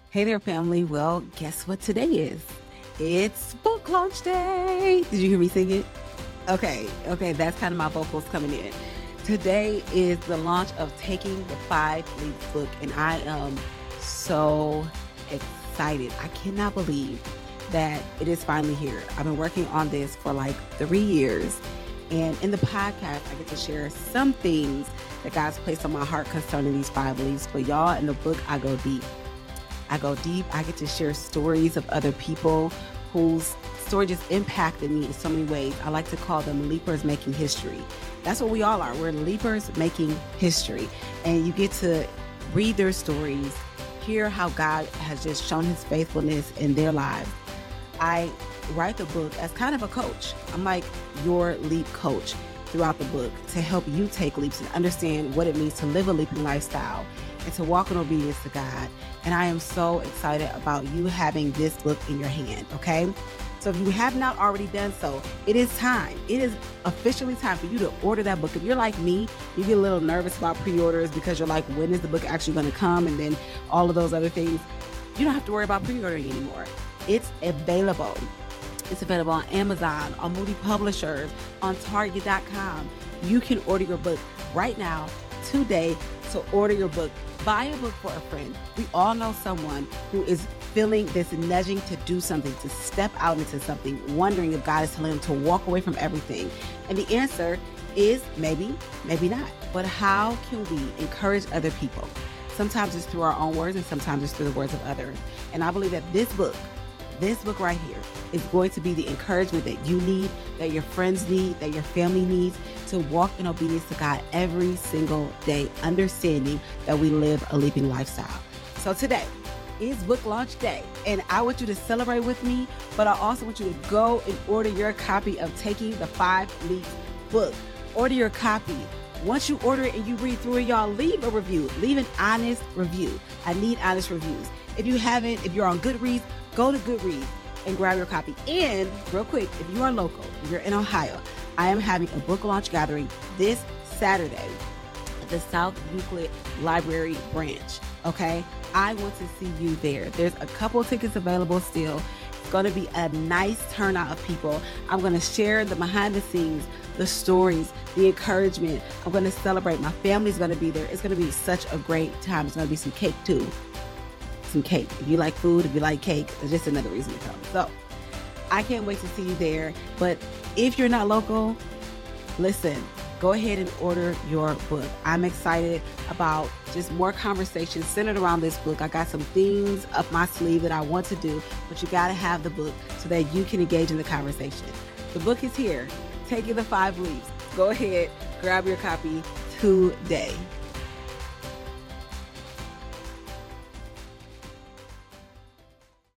Hey there, family. Well, guess what today is? It's book launch day. Did you hear me sing it? Okay, that's kind of my vocals coming in. Today is the launch of Taking the 5 Leaps book, and I am so excited. I cannot believe that it is finally here. I've been working on this for like 3 years, and in the podcast, I get to share some things that God's placed on my heart concerning these 5 leaps. But y'all, in the book, I go deep. I get to share stories of other people whose story just impacted me in so many ways. I like to call them leapers making history. That's what we all are. We're leapers making history. And you get to read their stories, hear how God has just shown his faithfulness in their lives. I write the book as kind of a coach. I'm like your leap coach throughout the book to help you take leaps and understand what it means to live a leaping lifestyle and to walk in obedience to God. And I am so excited about you having this book in your hand, okay? So if you have not already done so, it is time. It is officially time for you to order that book. If you're like me, you get a little nervous about pre-orders because you're like, when is the book actually going to come? And then all of those other things. You don't have to worry about pre-ordering anymore. It's available. It's available on Amazon, on Moody Publishers, on Target.com. You can order your book right now, today. So order your book. Buy a book for a friend. We all know someone who is feeling this nudging to do something, to step out into something, wondering if God is telling them to walk away from everything. And the answer is maybe, maybe not. But how can we encourage other people? Sometimes it's through our own words and sometimes it's through the words of others. And I believe that this book right here is going to be the encouragement that you need, that your friends need, that your family needs to walk in obedience to God every single day, understanding that we live a leaping lifestyle. So today is book launch day, and I want you to celebrate with me, but I also want you to go and order your copy of Taking the 5 Leaps book. Order your copy. Once you order it and you read through it, y'all, leave a review. Leave an honest review. I need honest reviews. If you're on Goodreads, go to Goodreads and grab your copy. And real quick, if you are local, if you're in Ohio, I am having a book launch gathering this Saturday at the South Euclid Library branch. Okay? I want to see you there. There's a couple tickets available still. It's going to be a nice turnout of people. I'm going to share the behind the scenes, the stories, the encouragement. I'm going to celebrate. My family's going to be there. It's going to be such a great time. It's going to be some cake too. Some cake. If you like food, if you like cake, it's just another reason to come. So I can't wait to see you there. But if you're not local, listen, go ahead and order your book. I'm excited about just more conversations centered around this book. I got some things up my sleeve that I want to do, but you got to have the book so that you can engage in the conversation. The book is here. Taking the 5 Leaps. Go ahead, grab your copy today.